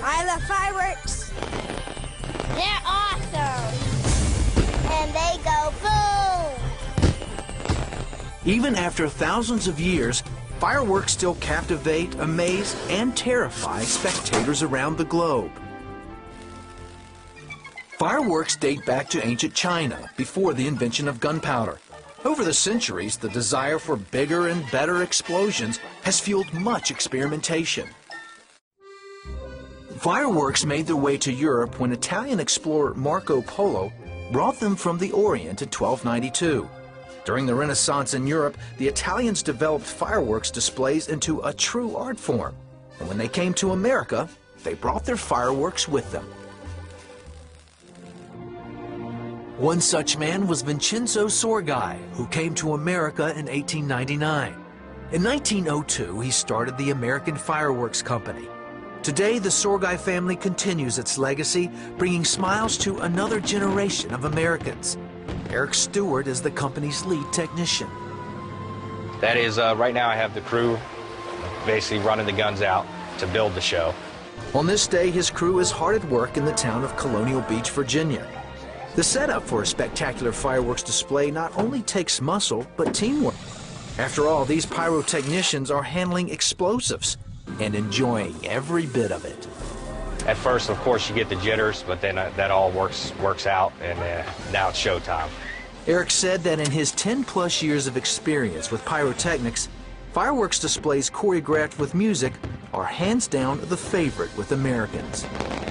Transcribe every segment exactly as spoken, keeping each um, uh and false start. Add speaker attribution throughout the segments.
Speaker 1: I love fireworks.
Speaker 2: They're awesome. And they go boom.
Speaker 3: Even after thousands of years, fireworks still captivate, amaze, and terrify spectators around the globe. Fireworks date back to ancient China, before the invention of gunpowder. Over the centuries, the desire for bigger and better explosions has fueled much experimentation. Fireworks made their way to Europe when Italian explorer Marco Polo brought them from the Orient in twelve ninety-two. During the Renaissance in Europe, the Italians developed fireworks displays into a true art form. And when they came to America, they brought their fireworks with them. One such man was Vincenzo Sorgai, who came to America in eighteen ninety-nine. In nineteen oh two, he started the American Fireworks Company. Today, the Sorgai family continues its legacy, bringing smiles to another generation of Americans. Eric Stewart is the company's lead technician.
Speaker 4: That is, uh, right now I have the crew basically running the guns out to build the show.
Speaker 3: On this day, his crew is hard at work in the town of Colonial Beach, Virginia. The setup for a spectacular fireworks display not only takes muscle, but teamwork. After all, these pyrotechnicians are handling explosives and enjoying every bit of it.
Speaker 4: At first, of course, you get the jitters, but then uh, that all works works out, and uh, now it's showtime.
Speaker 3: Eric said that in his ten plus years of experience with pyrotechnics, fireworks displays choreographed with music are hands down the favorite with Americans.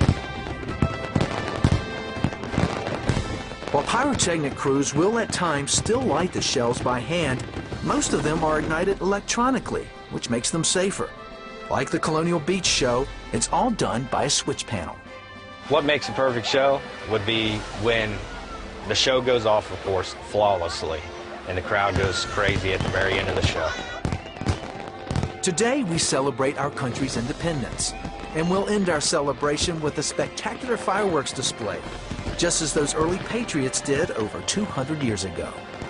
Speaker 3: While pyrotechnic crews will at times still light the shells by hand, most of them are ignited electronically, which makes them safer. Like the Colonial Beach show, it's all done by a switch panel.
Speaker 4: What makes a perfect show would be when the show goes off, of course, flawlessly, and the crowd goes crazy at the very end of the show.
Speaker 3: Today, we celebrate our country's independence, and we'll end our celebration with a spectacular fireworks display, just as those early patriots did over two hundred years ago.